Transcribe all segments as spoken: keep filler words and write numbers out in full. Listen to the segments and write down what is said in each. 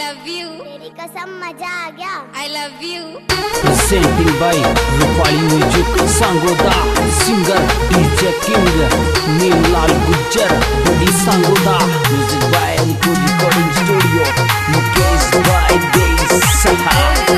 love you. तेरी कसम मजा आ गया. I love you. Presenting by Rupali Music, Sangoda, singer D J King, Neelal Gujjar, Badi Sangoda, music by Nico Recording Studio, Mukesh by Dei Saha.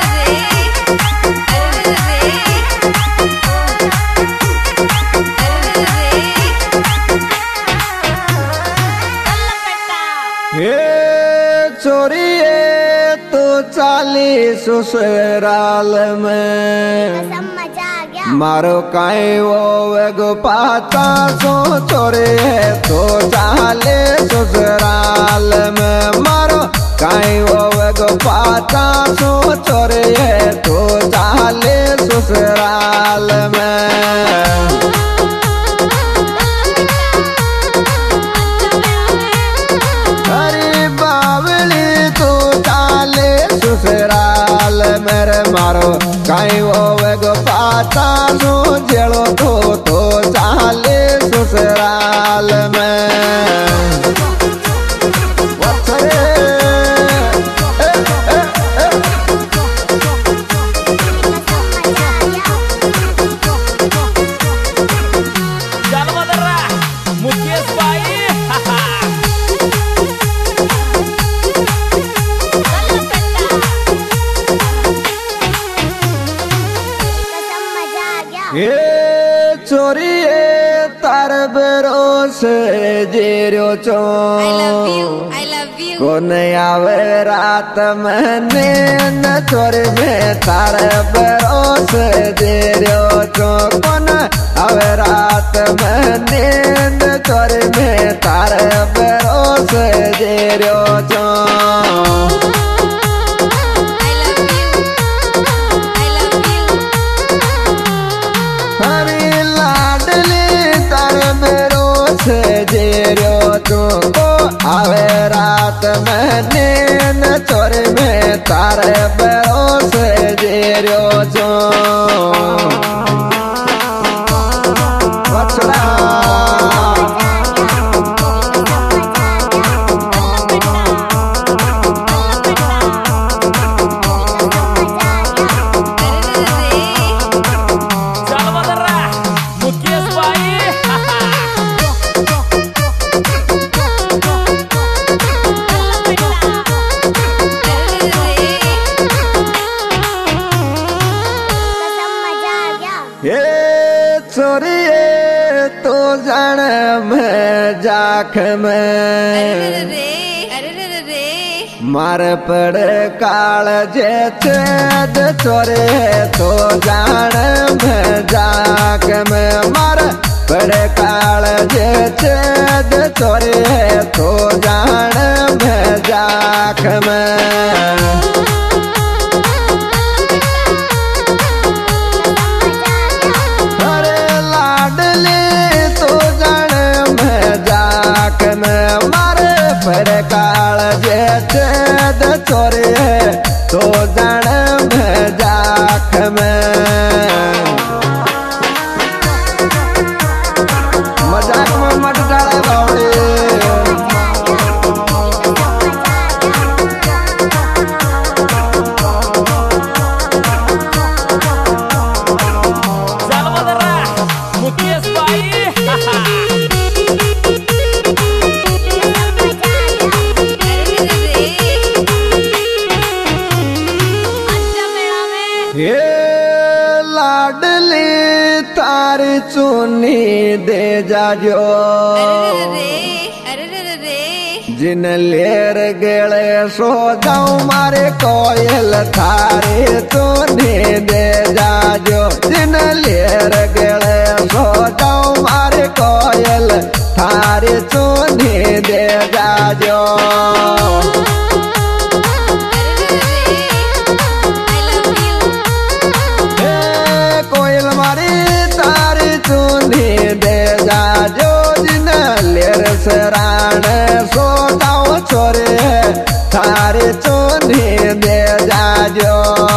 चोरिए तो चाली ससुराल में कसम मजा आ गया. मारो काई वो वेगो पाता सो चोरे तो चाले ससुराल में मारो काई वो वेगो पाता सो चोरे तो चाले ससुराल में. मेरे मारो काई वो वेगो पाता नो जेलो तो तो चाले ससुराल में. वत्सरे ए ए ए Jangan madara, Mukesh Bhai. ये चोरिए तार भरोसे जेरो चो. I love you. I love you. कौन आवे रात में नींद चोरी में तार भरोसे जेरो चो. कौन आवे रात में नींद चोरी में तार भरोसे जेरो चो. जेरो तुमको आवे रात में नींद चोरी में तारे भरोसे जेरो चो. ये चोरिए तो जन में जाख में मार पड़ काल जे छेद चोरे तो जान में जाख में मार पड़ काल जे छेद चोरे तो जान में जाख में. पर काल जे छेद चोरे तो जान में जाख में. मजाक में मत डाले बावड़ी. Mukesh Bhai. ये लाडली तारी चुनी दे जाजो. जिन लेर गेले सो जाऊं मारे कोयल थारी चुनी दे जाजो. जिन लेर गेले सो जाऊं मारे कोयल थारी चुनी दे जाजो. दे जाजो जिन लेर सराण सो जाओ छोरे थारे चोनी दे जाजो.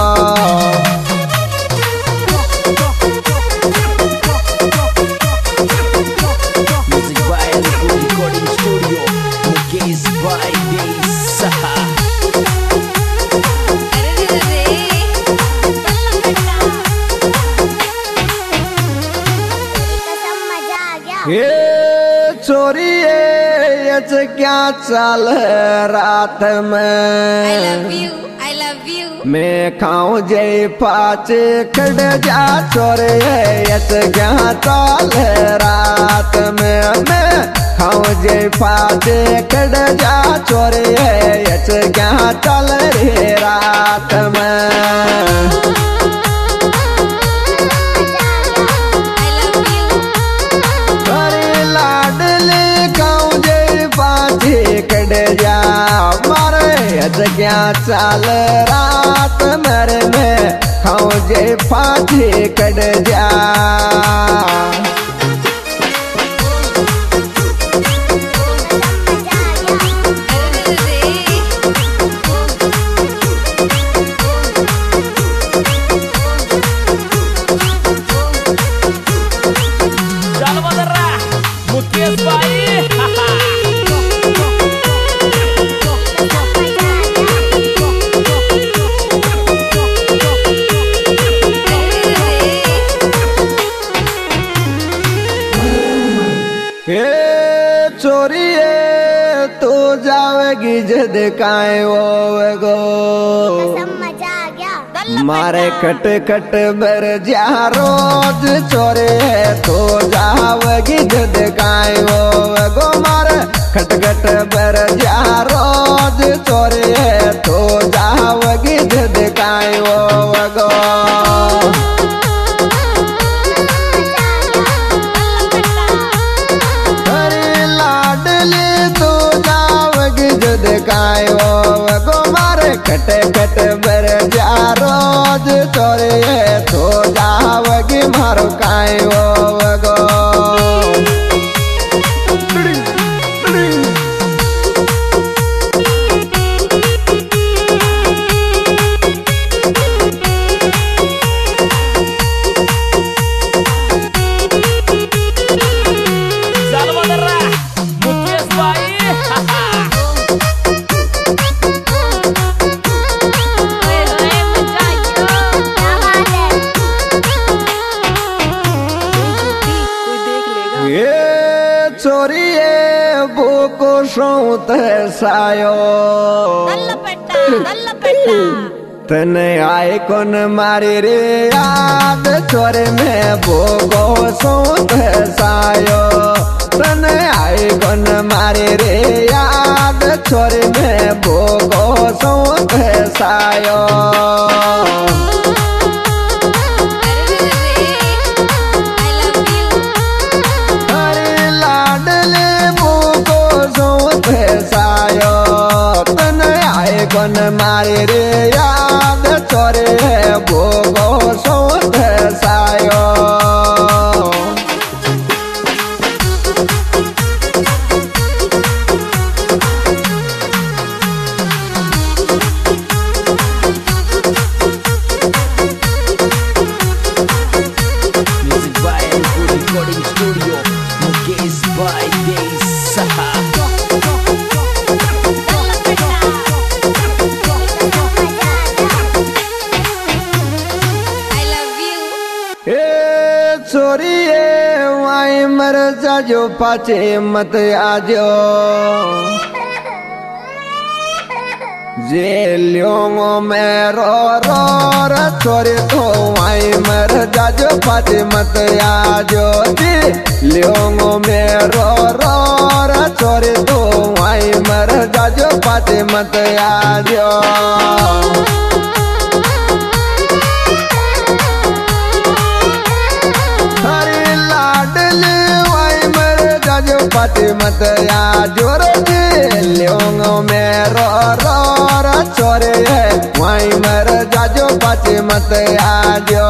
Music by Nico Recording Studio, Mukesh Bhai Dei Saha. यच क्या चल रात I में love you, I love you. मैं खाऊं जय पाचे कड़ जा छोरे यच क्या चल रात में मैं खाऊं जय पाचे कड़ जा छोरे यच क्या चल रे रात में कड़ जा मारे अज क्या चाल रात मेरे में खाऊं जे फाटी कड़ जा मुकेश भाई चोरिए तू जावेगी जद काए वो गो मजा आ गया। मारे कट कट बर जा रोज चोरे तू जावेगी जद काए वो गो मारे खट खट बर जा रोज चोरे तू जावेगी जद काए वो गो कट कट बर जा रोज चोरे तो जावगी मारो काय वो गो चोरिए बुको सौत सायो तने आए कौन मारी रे याद चोरे में बुको सौत सायो तने आए कौन मारी रे याद चोरे में बुको सौत सायो कौन मारे रे याद चोरे भोगो सौत सायो music by recording studio Mukesh भाई देसा चोरिए वाई मर जाजो पाचे मत आजो जेलियों में रो रो रो चोरी तो वाई मर जाजो पाचे मत आजो जेलियों में रो रो रो चोरी तो वाई मर जाजो पाचे मत आजो पाटी मत या जोर लियोंगो में रो रो रो चोरे वाई मर जाजो पाटी मत या जो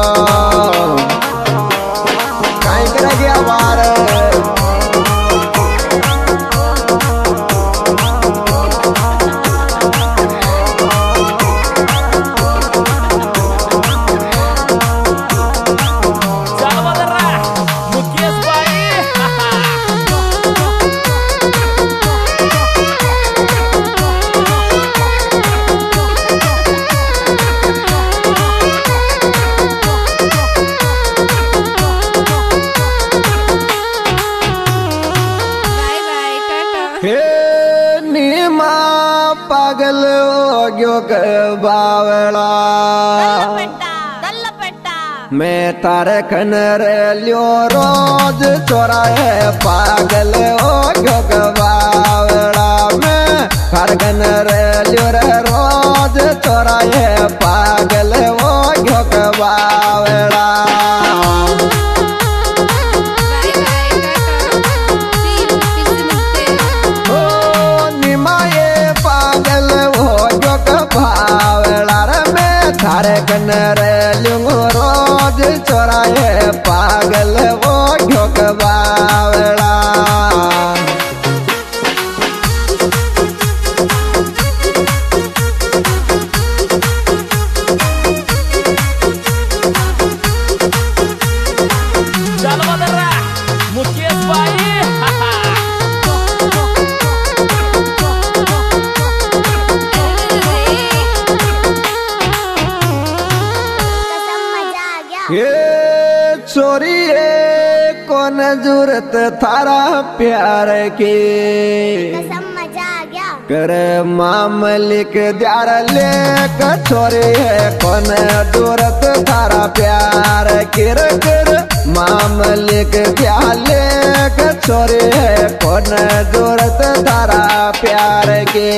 काई कर गया वार गयो के बावला मैं तारे खनर लियो रोज चोराए पागल हो गयो के बावला मैं तारे खनर लियो रे रोज चोराए पागल हो गयो के बावला थारे कनर लूंग रोज चोराए पागल वो घोक बावला चलो बदरा मुकेश भाई ये चोरी कौन जरूरत थारा प्यार की मजा आ गया कर मामलिक द्यार ले छोरी है कौन जरूरत थारा प्यार किर कर मामलिक द्यार ले छोरी है कौन जरूरत थारा प्यार की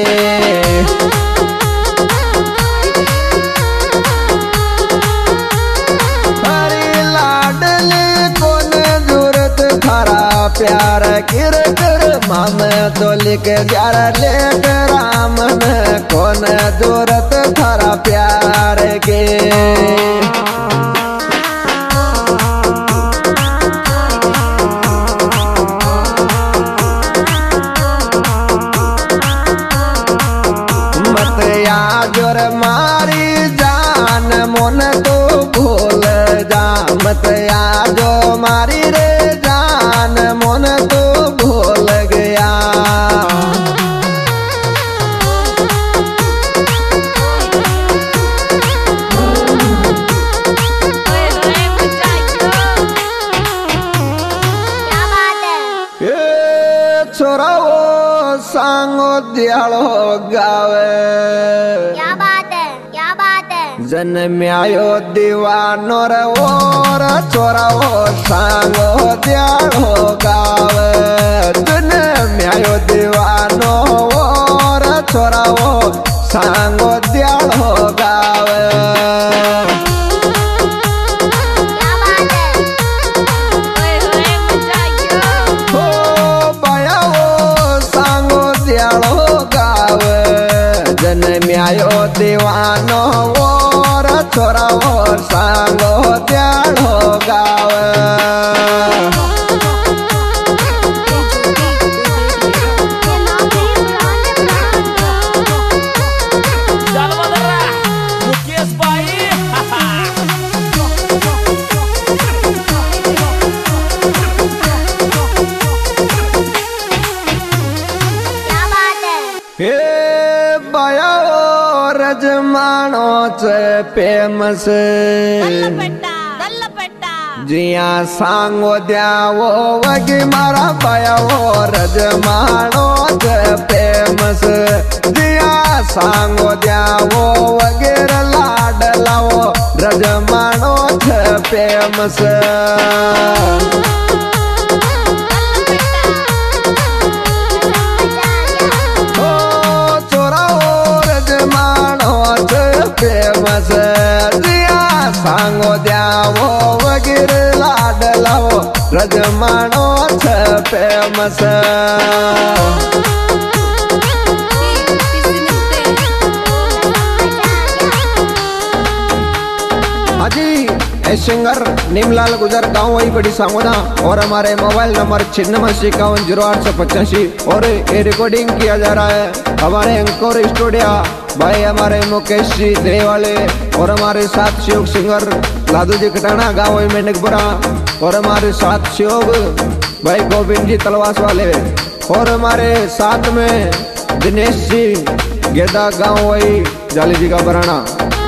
प्यार किर कर माम तो लिख प्यार लेकर राम में कौन जरूरत थारा प्यार के मत याजोर मारी जान मन तो भूल जा मत याजो मारी रे मन तो भूल गया क्या बात है ये छोरा वो सांगो दियालो गावे क्या बात है क्या बात है जन्म्यायो दीवानो रे और छोरा वो सांगो दियालो गावे जन्म्यायो दीवानो और छोरा वो सांगो दियालो गावे क्या बात है ओए होए मजा आ गया हो बाया वो सांगो दियालो गावे जन्म्यायो दीवानो छोरा वो सांगो त्याड़ो गावे चल बदरा मुकेश भाई क्या बात है हे बाया रजमानो चे फेमस जिया सांगो द्यावो वगी मारा बाया वो रजमानो चे फेमस जिया सांगो द्यावो वगैर लाड लावो रजमानो चे फेमस फेमस जिया सांगो द्यावो वगैरे लाड लावो रजमानो छ फेमस हाजी ए सिंगर नीमलाल गुजर गाँव वही बड़ी सांगोदा और हमारे मोबाइल नंबर छिन्नमस इक्यावन जीरो आठ सौ पचासी और ये रिकॉर्डिंग किया जा रहा है हमारे अंकोर स्टूडियो भाई हमारे मुकेश जी दे वाले और हमारे साथ शिव सिंगर लादू जी कटाना गाँव वही मेंढकपुरा और हमारे साथ शिव भाई गोविंद जी तलवास वाले और हमारे साथ में दिनेश जी गेदा गाँव वही जाली जी का बराना।